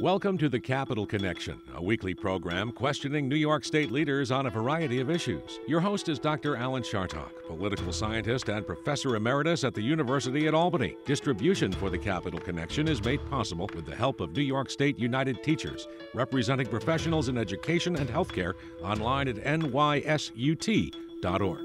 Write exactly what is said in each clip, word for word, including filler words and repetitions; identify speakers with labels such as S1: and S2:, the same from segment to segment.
S1: Welcome to the Capital Connection, a weekly program questioning New York State leaders on a variety of issues. Your host is Doctor Alan Chartock, political scientist and professor emeritus at the University at Albany. Distribution for the Capital Connection is made possible with the help of New York State United Teachers, representing professionals in education and healthcare, online at N Y S U T dot org.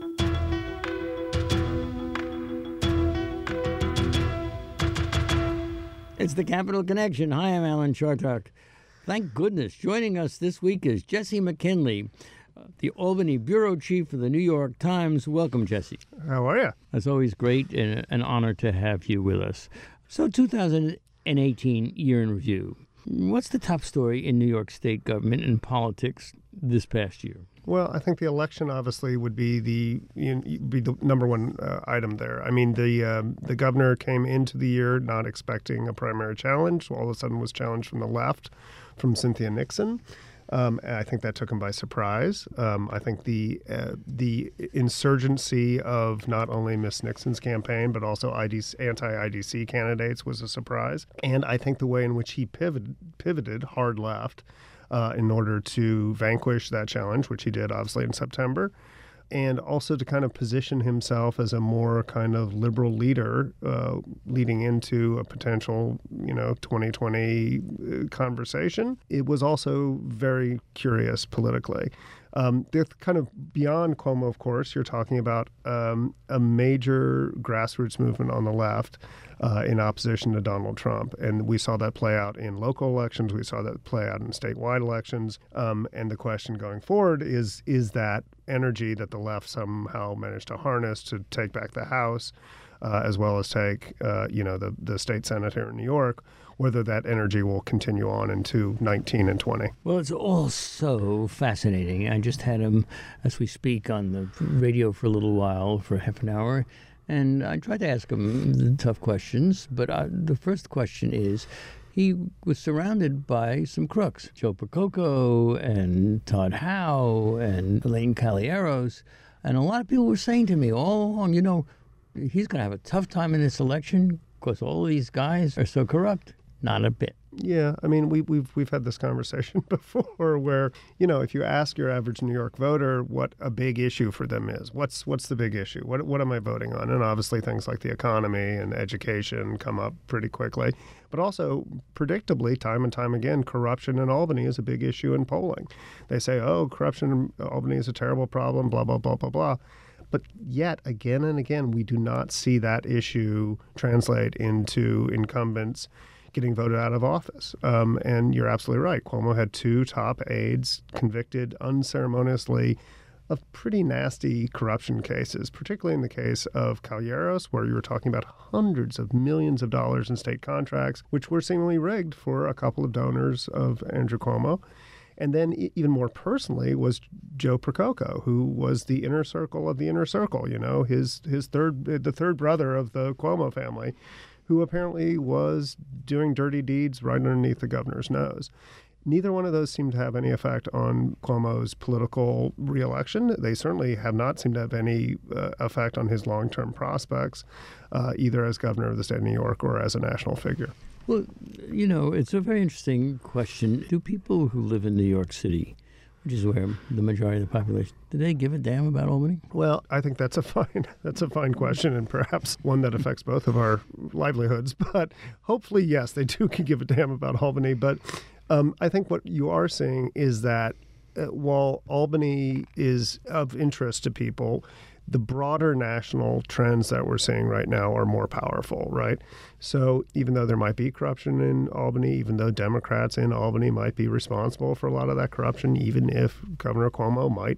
S2: It's the Capital Connection. Hi, I'm Alan Chartock. Thank goodness. Joining us this week is Jesse McKinley, uh, the Albany bureau chief of the New York Times. Welcome, Jesse.
S3: How are you?
S2: It's always great and an honor to have you with us. So, two thousand eighteen year in review. What's the top story in New York State government and politics this past year?
S3: Well, I think the election obviously would be the you know, be the number one uh, item there. I mean, the um, the governor came into the year not expecting a primary challenge. All of a sudden was challenged from the left, from Cynthia Nixon. Um, and I think that took him by surprise. Um, I think the uh, the insurgency of not only Miss Nixon's campaign, but also I D C, anti-I D C candidates was a surprise. And I think the way in which he pivoted, pivoted hard left uh, in order to vanquish that challenge, which he did obviously in September, and also to kind of position himself as a more kind of liberal leader uh, leading into a potential, you know, twenty twenty conversation. It was also very curious politically. Um, they're kind of beyond Cuomo, of course. You're talking about um, a major grassroots movement on the left uh, in opposition to Donald Trump. And we saw that play out in local elections. We saw that play out in statewide elections. Um, and the question going forward is, is that energy that the left somehow managed to harness to take back the House, uh, as well as take, uh, you know, the, the state Senate here in New York, whether that energy will continue on into nineteen and twenty.
S2: Well, it's all so fascinating. I just had him, as we speak, on the radio for a little while, for half an hour, and I tried to ask him the tough questions, but I, the first question is, he was surrounded by some crooks, Joe Prococo and Todd Howe and Elaine Calieros, and a lot of people were saying to me all along, you know, he's going to have a tough time in this election because all of these guys are so corrupt. Not a bit.
S3: Yeah, I mean, we, we've we've had this conversation before where, you know, if you ask your average New York voter what a big issue for them is, what's what's the big issue? What what am I voting on? And obviously things like the economy and education come up pretty quickly. But also, predictably, time and time again, corruption in Albany is a big issue in polling. They say, oh, corruption in Albany is a terrible problem, blah, blah, blah, blah, blah. But yet, again and again, we do not see that issue translate into incumbents getting voted out of office. Um, and you're absolutely right. Cuomo had two top aides convicted unceremoniously of pretty nasty corruption cases, particularly in the case of Calieros, where you were talking about hundreds of millions of dollars in state contracts, which were seemingly rigged for a couple of donors of Andrew Cuomo. And then even more personally was Joe Prococo, who was the inner circle of the inner circle, you know, his his third the third brother of the Cuomo family, who apparently was doing dirty deeds right underneath the governor's nose. Neither one of those seemed to have any effect on Cuomo's political reelection. They certainly have not seemed to have any uh, effect on his long-term prospects, uh, either as governor of the state of New York or as a national figure.
S2: Well, you know, it's a very interesting question. Do people who live in New York City, which is where the majority of the population, do they give a damn about Albany?
S3: Well, I think that's a fine that's a fine question, and perhaps one that affects both of our livelihoods. But hopefully, yes, they do give a damn about Albany. But um, I think what you are seeing is that uh, while Albany is of interest to people, the broader national trends that we're seeing right now are more powerful, right? So even though there might be corruption in Albany, even though Democrats in Albany might be responsible for a lot of that corruption, even if Governor Cuomo might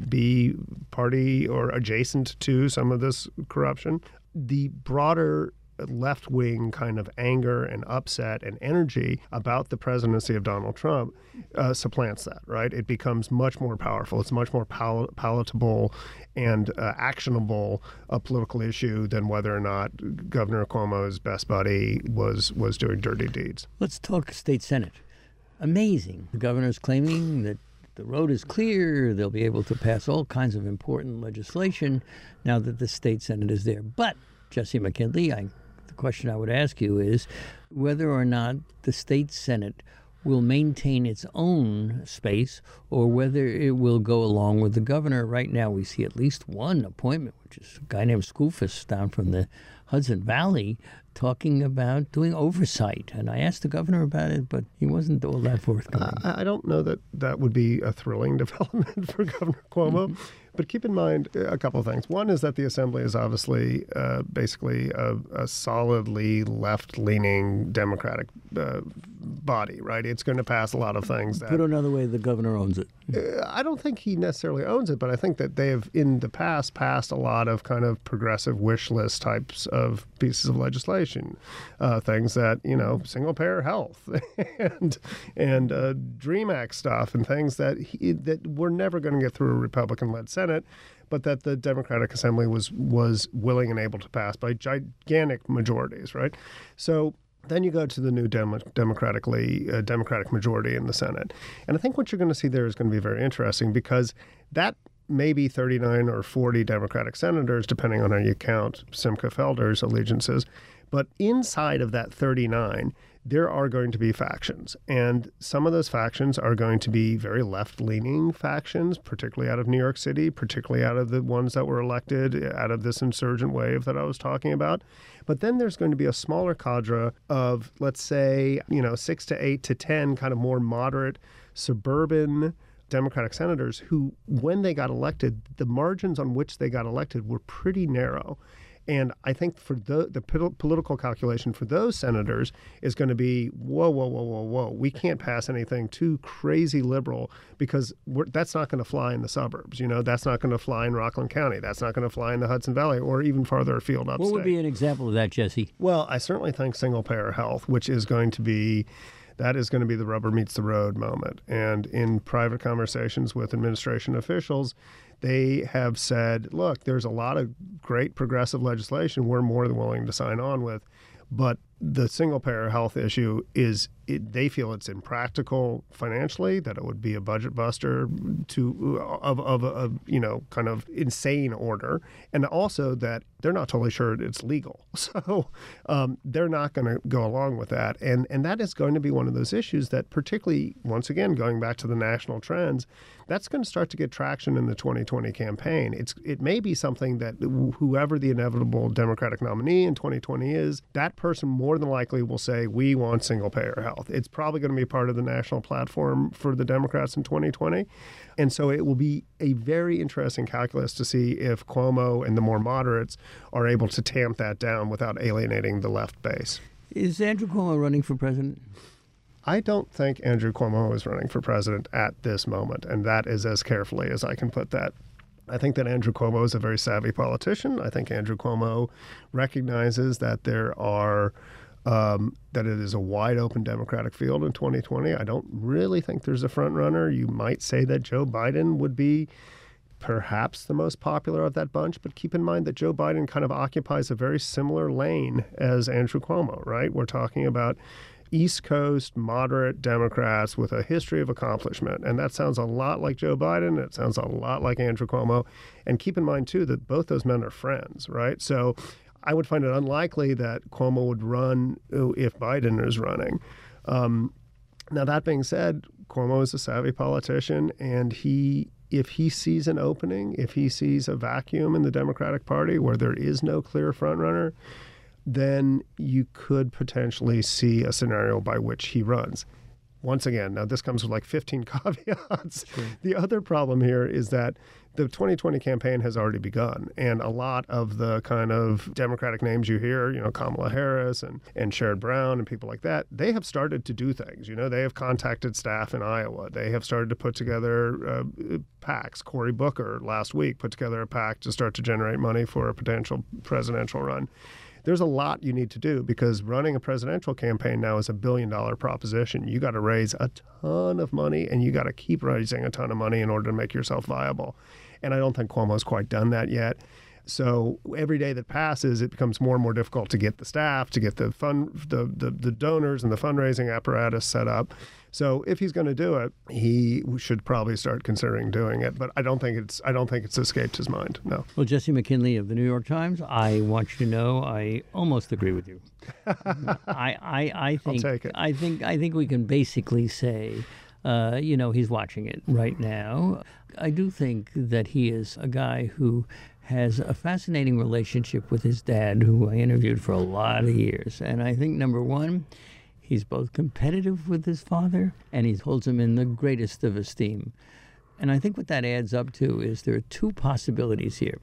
S3: be party or adjacent to some of this corruption, the broader left-wing kind of anger and upset and energy about the presidency of Donald Trump uh, supplants that, right? It becomes much more powerful. It's much more pal- palatable and uh, actionable a political issue than whether or not Governor Cuomo's best buddy was was doing dirty deeds.
S2: Let's talk state Senate. Amazing. The governor's claiming that the road is clear. They'll be able to pass all kinds of important legislation now that the state Senate is there. But, Jesse McKinley, I question I would ask you is whether or not the state Senate will maintain its own space or whether it will go along with the governor. Right now we see at least one appointment, which is a guy named Skoufis down from the Hudson Valley, talking about doing oversight. And I asked the governor about it, but he wasn't all that forthcoming.
S3: I, I don't know that that would be a thrilling development for Governor Cuomo. But keep in mind a couple of things. One is that the Assembly is obviously uh, basically a, a solidly left-leaning Democratic uh, body, right? It's going to pass a lot of things. That,
S2: Put another way, the governor owns it.
S3: Uh, I don't think he necessarily owns it, but I think that they have, in the past, passed a lot of kind of progressive wish list types of pieces of legislation, uh, things that, you know, single-payer health and and uh, DREAM Act stuff and things that he, that we're never going to get through a Republican-led Senate, but that the Democratic Assembly was was willing and able to pass by gigantic majorities, right? So then you go to the new Dem- democratically uh, Democratic majority in the Senate. And I think what you're going to see there is going to be very interesting because that maybe thirty-nine or forty Democratic senators, depending on how you count Simcha Felder's allegiances. But inside of that thirty-nine, there are going to be factions. And some of those factions are going to be very left-leaning factions, particularly out of New York City, particularly out of the ones that were elected out of this insurgent wave that I was talking about. But then there's going to be a smaller cadre of, let's say, you know, six to eight to ten kind of more moderate suburban Democratic senators who, when they got elected, the margins on which they got elected were pretty narrow. And I think for the, the political calculation for those senators is going to be, whoa, whoa, whoa, whoa, whoa. We can't pass anything too crazy liberal because we're, that's not going to fly in the suburbs. You know, that's not going to fly in Rockland County. That's not going to fly in the Hudson Valley or even farther afield upstate.
S2: What would be an example of that, Jesse?
S3: Well, I certainly think single-payer health, which is going to be that is going to be the rubber meets the road moment. And in private conversations with administration officials, they have said, look, there's a lot of great progressive legislation we're more than willing to sign on with, but the single-payer health issue is, it, they feel it's impractical financially, that it would be a budget buster to of, of a, you know, kind of insane order, and also that they're not totally sure it's legal. So um, they're not going to go along with that. And, and that is going to be one of those issues that particularly, once again, going back to the national trends, that's going to start to get traction in the twenty twenty campaign. It's It may be something that whoever the inevitable Democratic nominee in twenty twenty is, that person more than likely will say, we want single-payer health. It's probably going to be part of the national platform for the Democrats in twenty twenty. And so it will be a very interesting calculus to see if Cuomo and the more moderates are able to tamp that down without alienating the left base.
S2: Is Andrew Cuomo running for president?
S3: I don't think Andrew Cuomo is running for president at this moment, and that is as carefully as I can put that. I think that Andrew Cuomo is a very savvy politician. I think Andrew Cuomo recognizes that there are um, that it is a wide open Democratic field in twenty twenty. I don't really think there's a front runner. You might say that Joe Biden would be perhaps the most popular of that bunch, but keep in mind that Joe Biden kind of occupies a very similar lane as Andrew Cuomo, right? We're talking about East Coast moderate Democrats with a history of accomplishment. And that sounds a lot like Joe Biden. It sounds a lot like Andrew Cuomo. And keep in mind, too, that both those men are friends, right? So I would find it unlikely that Cuomo would run if Biden is running. Um, now, that being said, Cuomo is a savvy politician, and he, if he sees an opening, if he sees a vacuum in the Democratic Party where there is no clear frontrunner, then you could potentially see a scenario by which he runs. Once again, now this comes with like fifteen caveats. Sure. The other problem here is that the twenty twenty campaign has already begun, and a lot of the kind of Democratic names you hear, you know, Kamala Harris and, and Sherrod Brown and people like that, they have started to do things. You know, they have contacted staff in Iowa. They have started to put together uh, PACs. Cory Booker last week put together a PAC to start to generate money for a potential presidential run. There's a lot you need to do because running a presidential campaign now is a billion dollar proposition. You got to raise a ton of money, and you got to keep raising a ton of money in order to make yourself viable. And I don't think Cuomo's quite done that yet. So every day that passes, it becomes more and more difficult to get the staff, to get the fund, the, the, the donors and the fundraising apparatus set up. So if he's going to do it, he should probably start considering doing it. But I don't think it's I don't think it's escaped his mind. No.
S2: Well, Jesse McKinley of the New York Times, I want you to know I almost agree with you. I, I I think
S3: I'll take it.
S2: I think I think we can basically say, uh, you know, he's watching it right now. I do think that he is a guy who has a fascinating relationship with his dad, who I interviewed for a lot of years. And I think, number one, he's both competitive with his father and he holds him in the greatest of esteem. And I think what that adds up to is there are two possibilities here.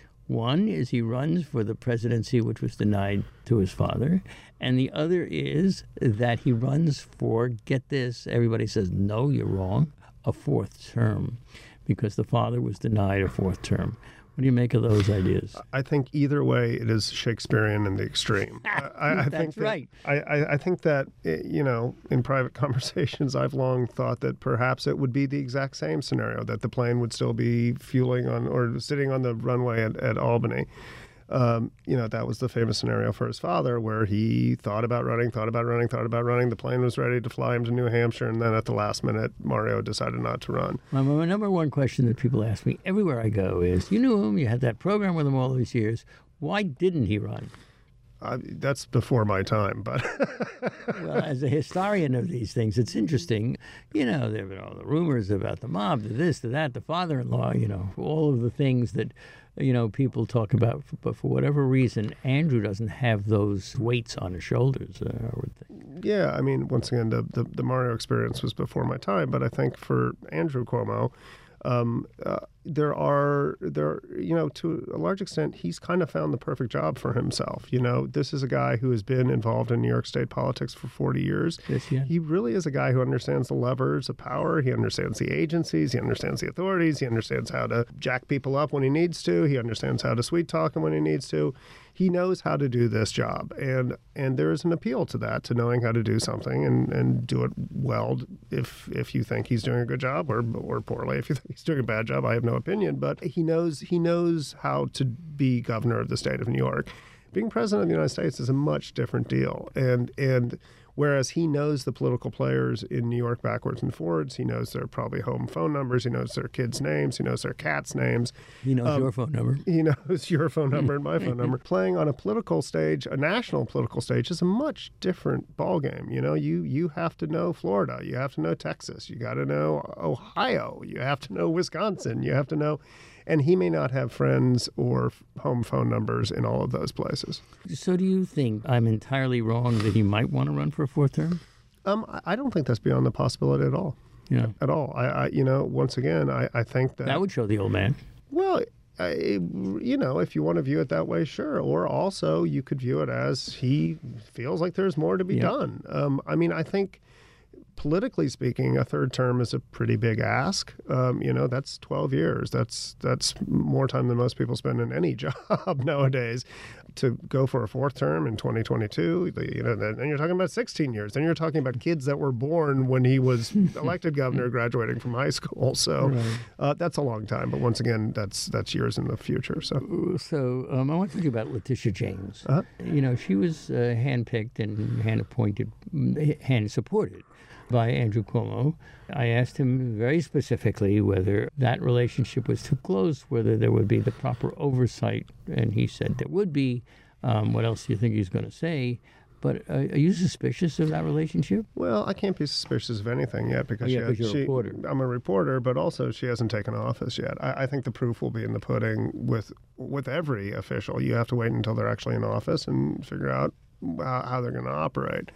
S2: One is he runs for the presidency, which was denied to his father. And the other is that he runs for, get this, everybody says, no, you're wrong, a fourth term, because the father was denied a fourth term. What do you make of those ideas?
S3: I think either way, it is Shakespearean in the extreme. I, I
S2: That's
S3: think that,
S2: right.
S3: I, I, I think that, you know, in private conversations, I've long thought that perhaps it would be the exact same scenario, that the plane would still be fueling on or sitting on the runway at, at Albany. Um, you know, that was the famous scenario for his father, where he thought about running, thought about running, thought about running. The plane was ready to fly him to New Hampshire, and then at the last minute, Mario decided not to run.
S2: My, my number one question that people ask me everywhere I go is, you knew him, you had that program with him all these years. Why didn't he run?
S3: Uh, that's before my time, but
S2: Well, as a historian of these things, it's interesting. You know, there were all the rumors about the mob, the this, the that, the father-in-law, you know, all of the things that, you know, people talk about. But for whatever reason, Andrew doesn't have those weights on his shoulders, uh, I would think.
S3: yeah, I mean, once again, the, the, the Mario experience was before my time, but I think for Andrew Cuomo, Um, uh, there are, there, you know, to a large extent, he's kind of found the perfect job for himself. You know, this is a guy who has been involved in New York State politics for forty years.
S2: Yes, yeah.
S3: He really is a guy who understands the levers of power. He understands the agencies. He understands the authorities. He understands how to jack people up when he needs to. He understands how to sweet talk them when he needs to. He knows how to do this job, and and there is an appeal to that, to knowing how to do something and, and do it well. If if you think he's doing a good job, or or poorly, if you think he's doing a bad job, I have no opinion. But he knows he knows how to be governor of the state of New York. Being president of the United States is a much different deal, and and. Whereas he knows the political players in New York backwards and forwards. He knows their probably home phone numbers. He knows their kids' names. He knows their cats' names.
S2: He knows
S3: Um,
S2: your phone number.
S3: He knows your phone number and my phone number. Playing on a political stage, a national political stage, is a much different ballgame. You know, you you have to know Florida. You have to know Texas. You got to know Ohio. You have to know Wisconsin. You have to know... And he may not have friends or home phone numbers in all of those places.
S2: So do you think I'm entirely wrong that he might want to run for a fourth term?
S3: Um, I I don't think that's beyond the possibility at all.
S2: Yeah.
S3: At all. I, I you know, once again, I, I think that...
S2: That would show the old man.
S3: Well, I, you know, if you want to view it that way, sure. Or also, you could view it as he feels like there's more to be
S2: Yeah.
S3: done. Um, I mean, I think... Politically speaking, a third term is a pretty big ask. Um, you know, that's twelve years. That's that's more time than most people spend in any job nowadays. To go for a fourth term in twenty twenty-two, you know, then you're talking about sixteen years. Then you're talking about kids that were born when he was elected governor, graduating from high school. So
S2: Right.
S3: uh, that's a long time. But once again, that's that's years in the future. So
S2: So um, I want to talk about Letitia James.
S3: Uh-huh.
S2: You know, she was uh, handpicked and hand-appointed, hand-supported by Andrew Cuomo. I asked him very specifically whether that relationship was too close, whether there would be the proper oversight, and he said there would be. Um, what else do you think he's going to say? But uh, are you suspicious of that relationship?
S3: Well, I can't be suspicious of anything yet because
S2: Oh, yeah,
S3: she,
S2: 'cause you're a
S3: she-
S2: reporter.
S3: I'm a reporter, but also she hasn't taken office yet. I, I think the proof will be in the pudding with with every official. You have to wait until they're actually in office and figure out how, how they're going to operate.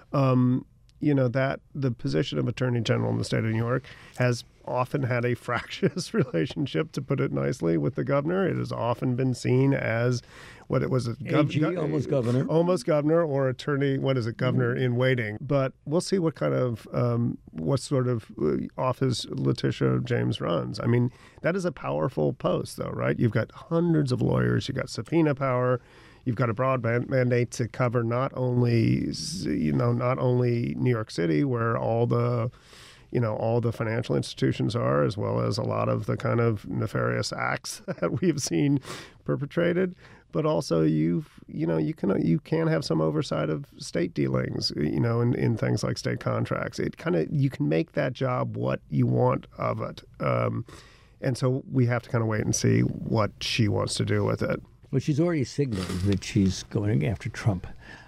S3: Um, you know, that the position of Attorney General in the state of New York has often had a fractious relationship, to put it nicely, with the governor. It has often been seen as what it was, a
S2: A G, almost governor.
S3: almost governor, or attorney, what is it, governor in waiting. But we'll see what kind of, um, what sort of uh, office Letitia James runs. I mean, that is a powerful post, though, right? You've got hundreds of lawyers, you've got subpoena power. You've got a broad mandate to cover not only, you know, not only New York City, where all the, you know, all the financial institutions are, as well as a lot of the kind of nefarious acts that we've seen perpetrated. But also, you've you know you can you can have some oversight of state dealings, you know, in, in things like state contracts. It kind of you can make that job what you want of it, um, and so we have to kind of wait and see what she wants to do with it.
S2: Well, she's already signaled that she's going after Trump.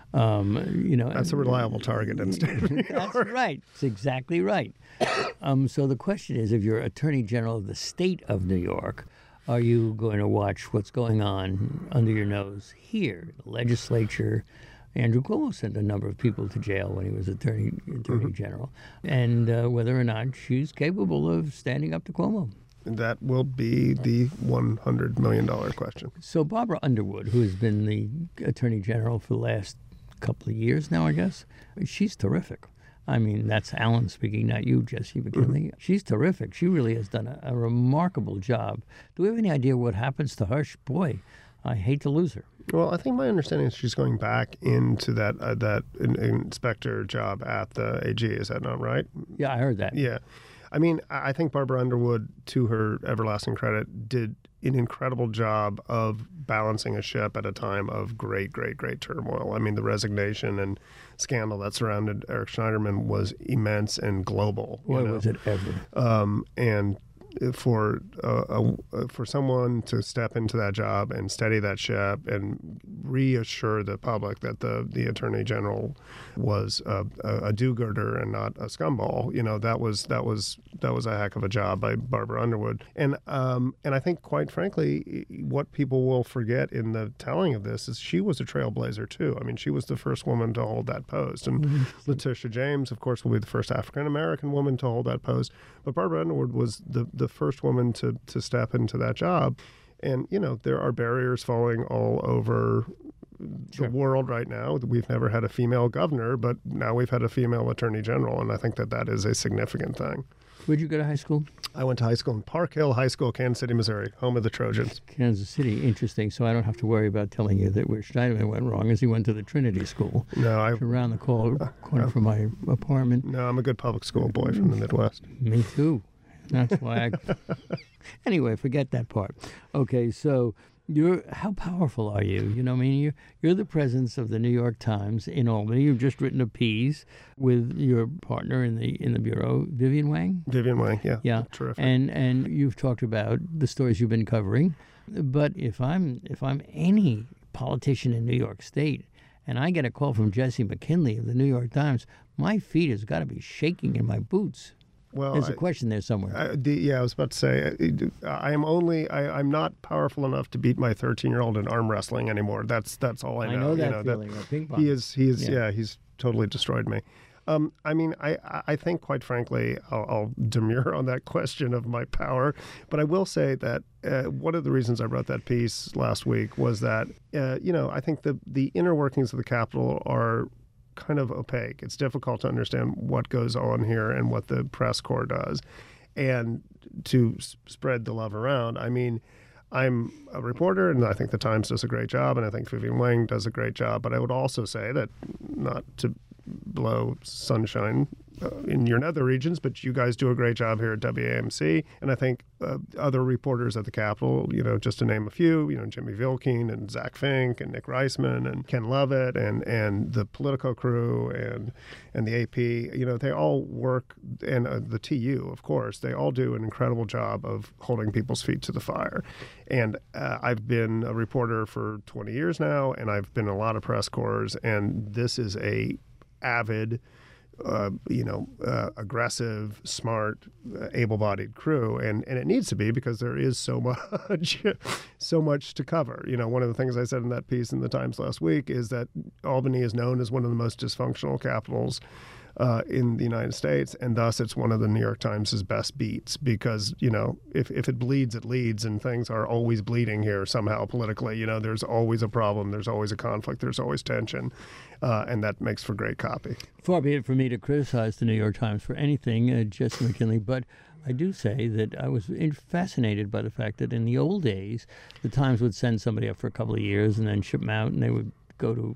S2: Um, you know,
S3: that's a reliable target in state of New York.
S2: That's right. It's exactly right. Um, so the question is, if you're Attorney General of the state of New York, are you going to watch what's going on under your nose here, the legislature? Andrew Cuomo sent a number of people to jail when he was Attorney Attorney mm-hmm. General, and uh, whether or not she's capable of standing up to Cuomo.
S3: That will be the one hundred million dollars question.
S2: So Barbara Underwood, who has been the Attorney General for the last couple of years now, I guess, she's terrific. I mean, that's Alan speaking, not you, Jesse McKinley. Mm-hmm. She's terrific. She really has done a, a remarkable job. Do we have any idea what happens to her? Boy, I hate to lose her.
S3: Well, I think my understanding is she's going back into that uh, that in, inspector job at the A G. Is that not right?
S2: Yeah, I heard that.
S3: Yeah. I mean, I think Barbara Underwood, to her everlasting credit, did an incredible job of balancing a ship at a time of great, great, great turmoil. I mean, the resignation and scandal that surrounded Eric Schneiderman was immense and global.
S2: Boy, you know? Was it ever.
S3: Um, and for uh, a, for someone to step into that job and steady that ship and reassure the public that the, the Attorney General was a, a, a do-gooder and not a scumball, you know, that was that was that was a heck of a job by Barbara Underwood. And um, and I think, quite frankly, what people will forget in the telling of this is she was a trailblazer too. I mean, she was the first woman to hold that post, and mm-hmm. Letitia James, of course, will be the first African American woman to hold that post. But Barbara Underwood was the the first woman to to step into that job. And, you know, there are barriers falling all over
S2: sure.
S3: the world right now. We've never had a female governor, but now we've had a female attorney general, and I think that that is a significant thing.
S2: Where'd you go to high school?
S3: I went to high school in Park Hill High School, Kansas City, Missouri, home of the Trojans.
S2: Kansas City, interesting. So I don't have to worry about telling you that where Schneiderman went wrong is he went to the Trinity School.
S3: No, I
S2: around the corner, corner
S3: uh,
S2: from my apartment.
S3: No, I'm a good public school boy from the Midwest.
S2: Me too. That's why I... Anyway, forget that part. Okay, so you're how powerful are you? You know, I mean, you're, you're the presence of the New York Times in Albany. You've just written a piece with your partner in the in the bureau, Vivian Wang.
S3: Vivian Wang, yeah,
S2: yeah,
S3: terrific.
S2: And and you've talked about the stories you've been covering. But if I'm if I'm any politician in New York State, and I get a call from Jesse McKinley of the New York Times, my feet has got to be shaking in my boots.
S3: Well,
S2: there's a
S3: I,
S2: question there somewhere.
S3: I, the, yeah, I was about to say, I am only, I, I'm not powerful enough to beat my thirteen-year-old in arm wrestling anymore. That's that's all I know.
S2: I know that
S3: you know,
S2: feeling.
S3: That,
S2: ping pong.
S3: He is, he is,
S2: yeah.
S3: yeah, he's totally destroyed me. Um, I mean, I, I think, quite frankly, I'll, I'll demur on that question of my power. But I will say that uh, one of the reasons I wrote that piece last week was that, uh, you know, I think the the inner workings of the Capitol are kind of opaque. It's difficult to understand what goes on here and what the press corps does. And to s- spread the love around, I mean, I'm a reporter, and I think the Times does a great job, and I think Vivian Wang does a great job. But I would also say that, not to blow sunshine uh, in your nether regions, but you guys do a great job here at W A M C. And I think uh, other reporters at the Capitol, you know, just to name a few, you know, Jimmy Vilkeen and Zach Fink and Nick Reisman and Ken Lovett and, and the Politico crew and and the A P, you know, they all work, and uh, the T U, of course, they all do an incredible job of holding people's feet to the fire. And uh, I've been a reporter for twenty years now, and I've been in a lot of press corps, and this is a avid, uh, you know, uh, aggressive, smart, uh, able-bodied crew, and and it needs to be, because there is so much, so much to cover. You know, one of the things I said in that piece in the Times last week is that Albany is known as one of the most dysfunctional capitals Uh, in the United States, and thus it's one of the New York Times' best beats, because, you know, if, if it bleeds, it leads, and things are always bleeding here somehow politically. You know, there's always a problem, there's always a conflict, there's always tension, uh, and that makes for great copy.
S2: Far be it for me to criticize the New York Times for anything, uh, Jesse McKinley, but I do say that I was fascinated by the fact that in the old days, the Times would send somebody up for a couple of years and then ship them out, and they would go to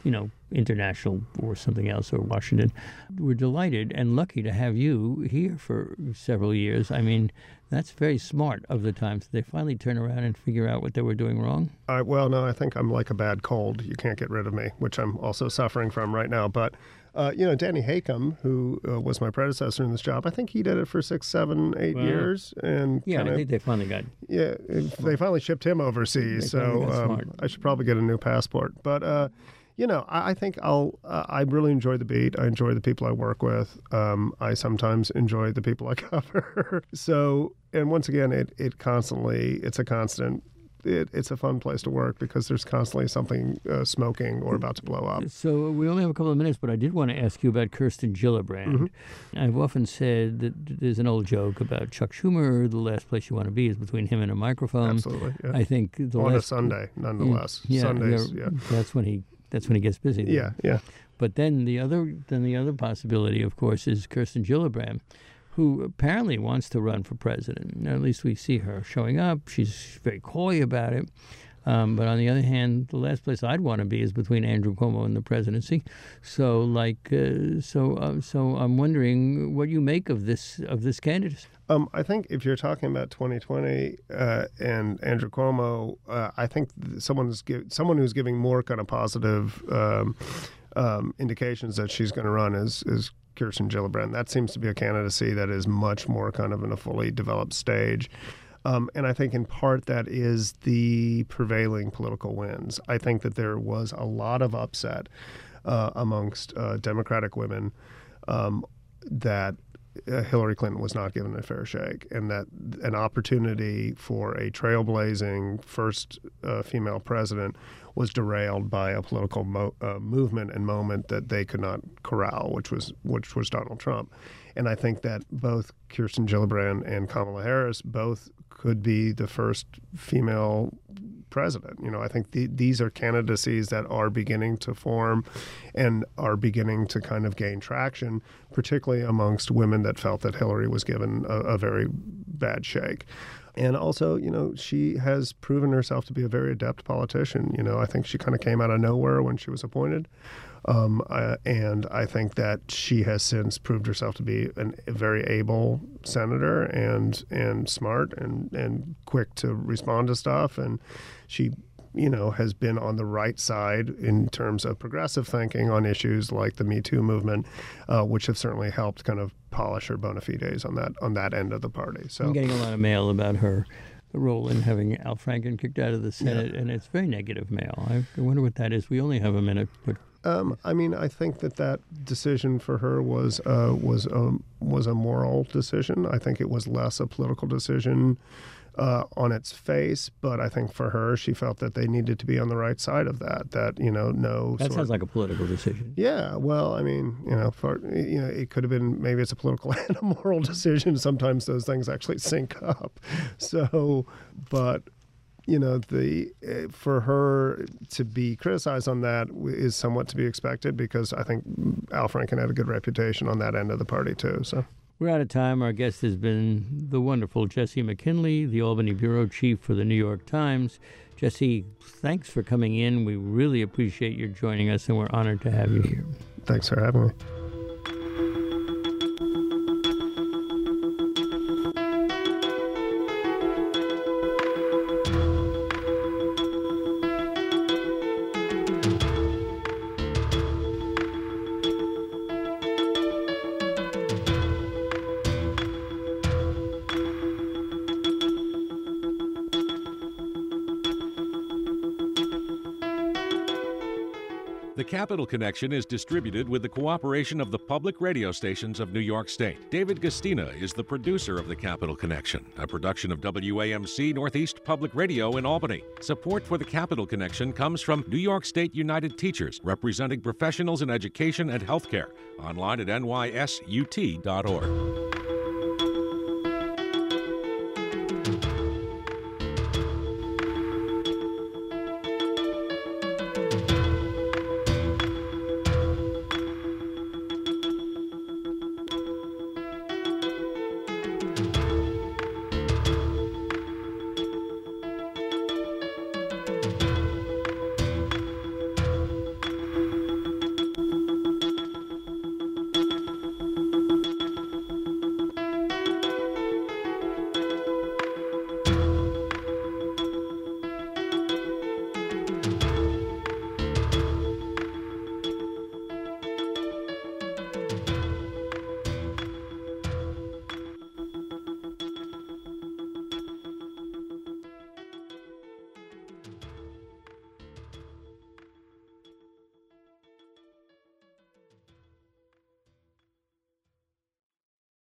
S2: you know, international or something else, or Washington. We're delighted and lucky to have you here for several years. I mean, that's very smart of the Times. They finally turn around and figure out what they were doing wrong.
S3: Uh, well, no, I think I'm like a bad cold. You can't get rid of me, which I'm also suffering from right now. But, uh, you know, Danny Haycom, who uh, was my predecessor in this job, I think he did it for six, seven, eight
S2: Wow.
S3: years. And
S2: Yeah,
S3: kinda,
S2: I think they finally got.
S3: yeah, they finally shipped him overseas.
S2: They finally
S3: So
S2: got
S3: um,
S2: smart.
S3: I should probably get a new passport. But, uh, you know, I, I think I'll. Uh, I really enjoy the beat. I enjoy the people I work with. Um, I sometimes enjoy the people I cover. So, and once again, it it constantly. It's a constant. It, it's a fun place to work because there's constantly something uh, smoking or about to blow up.
S2: So we only have a couple of minutes, but I did want to ask you about Kirsten Gillibrand.
S3: Mm-hmm.
S2: I've often said that there's an old joke about Chuck Schumer. The last place you want to be is between him and a microphone.
S3: Absolutely. Yeah.
S2: I think the
S3: On
S2: last,
S3: a Sunday, nonetheless.
S2: Yeah,
S3: Sundays.
S2: yeah,
S3: Yeah.
S2: That's when he. That's when he gets busy.
S3: Yeah. Yeah.
S2: But then the other, then the other possibility, of course, is Kirsten Gillibrand, who apparently wants to run for president. At least we see her showing up. She's very coy about it. Um, but on the other hand, the last place I'd want to be is between Andrew Cuomo and the presidency. So, like, uh, so, uh, so I'm wondering what you make of this of this candidacy.
S3: Um, I think if you're talking about twenty twenty uh, and Andrew Cuomo, uh, I think someone who's give, someone who's giving more kind of positive um, um, indications that she's going to run is is Kirsten Gillibrand. That seems to be a candidacy that is much more kind of in a fully developed stage. Um, and I think in part that is the prevailing political winds. I think that there was a lot of upset uh, amongst uh, Democratic women um, that uh, Hillary Clinton was not given a fair shake, and that an opportunity for a trailblazing first uh, female president was derailed by a political mo- uh, movement and moment that they could not corral, which was which was Donald Trump. And I think that both Kirsten Gillibrand and Kamala Harris both could be the first female president. You know, I think the, these are candidacies that are beginning to form and are beginning to kind of gain traction, particularly amongst women that felt that Hillary was given a, a very bad shake. And also, you know, she has proven herself to be a very adept politician. You know, I think she kind of came out of nowhere when she was appointed. Um, uh, and I think that she has since proved herself to be an, a very able senator and and smart and, and quick to respond to stuff. And she, you know, has been on the right side in terms of progressive thinking on issues like the Me Too movement, uh, which have certainly helped kind of polish her bona fides on that on that end of the party. So
S2: I'm getting a lot of mail about her role in having Al Franken kicked out of the Senate, yeah. And it's very negative mail. I wonder what that is. We only have a minute, but.
S3: Um, I mean, I think that that decision for her was uh, was a, was a moral decision. I think it was less a political decision uh, on its face, but I think for her, she felt that they needed to be on the right side of that. That you know, no.
S2: That
S3: sort
S2: sounds
S3: of,
S2: like a political decision.
S3: Yeah, well, I mean, you know, for you know, it could have been maybe it's a political and a moral decision. Sometimes those things actually sync up. So, but. You know, the uh, for her to be criticized on that is somewhat to be expected because I think Al Franken had a good reputation on that end of the party, too. So
S2: we're out of time. Our guest has been the wonderful Jesse McKinley, the Albany bureau chief for the New York Times. Jesse, thanks for coming in. We really appreciate your joining us, and we're honored to have you here.
S3: Thanks for having me.
S1: The Capital Connection is distributed with the cooperation of the public radio stations of New York State. David Gastina is the producer of The Capital Connection, a production of W A M C Northeast Public Radio in Albany. Support for The Capital Connection comes from New York State United Teachers, representing professionals in education and healthcare. Online at N Y S U T dot org.